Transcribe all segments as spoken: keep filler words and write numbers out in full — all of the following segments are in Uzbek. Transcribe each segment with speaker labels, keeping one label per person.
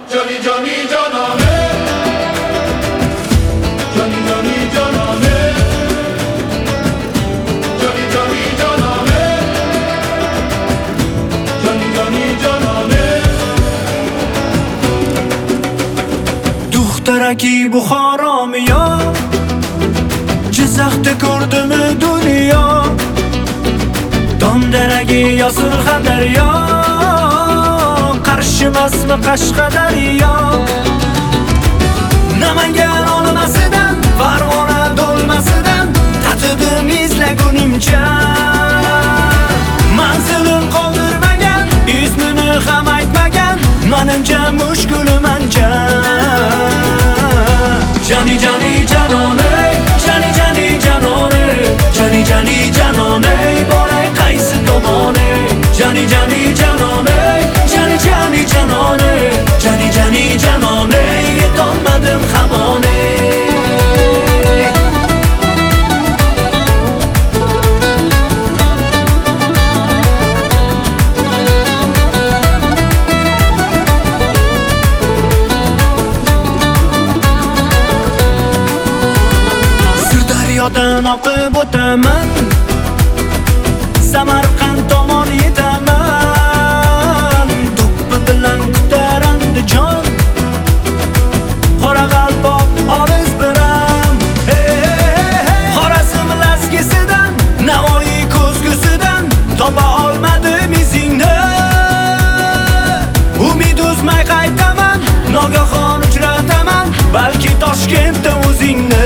Speaker 1: جانی جانی جانانه جانی جانی جانانه جانی جانی جانانه جانی جانی جانانه
Speaker 2: دخترکی بخارا میاد جزخت کردم دنیا داندرگی یا سرخدریا qarshim asli Qashqadaryo Namangan olmasidan Farg'ona do'lmasidan tatidim izlagunimcha manzilim qoldirmagan ismini ham aytmagan menimcha mushkulim ancha Jani jani janone jani jani janone jani jani janone boray qaysi tomone jani jani janone jani jani janone jani jani janone yetolmadim hamone Sirdaryodan oqib o'taman Samarqand tomon yetaman Do'ppi bilan kutar Andijon Qoraqalpoq olis biram Xorazm laskisidan Navoiy ko'zgusidan topa olmadim izingni Umid uzmay qaytaman Nogahon uchrataman balki Toshkentda o'zingni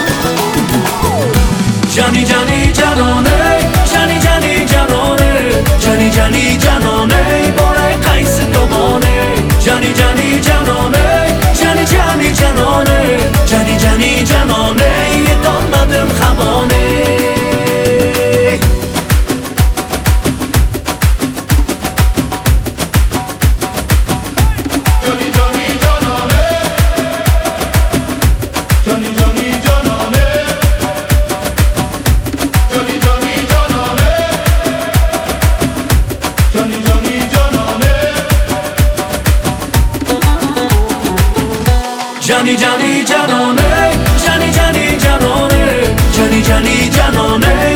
Speaker 2: Jani jani janone jani jani janone jani jani janone boray qaysi tomone jani jani janone jani jani janone jani jani janone yetolmadim hamone
Speaker 1: جانی جانی جانانه جانی جانی جانانه جانی جانی جانانه جانی جانی جانانه
Speaker 2: Jani jani janone jani jani janone jani jani janone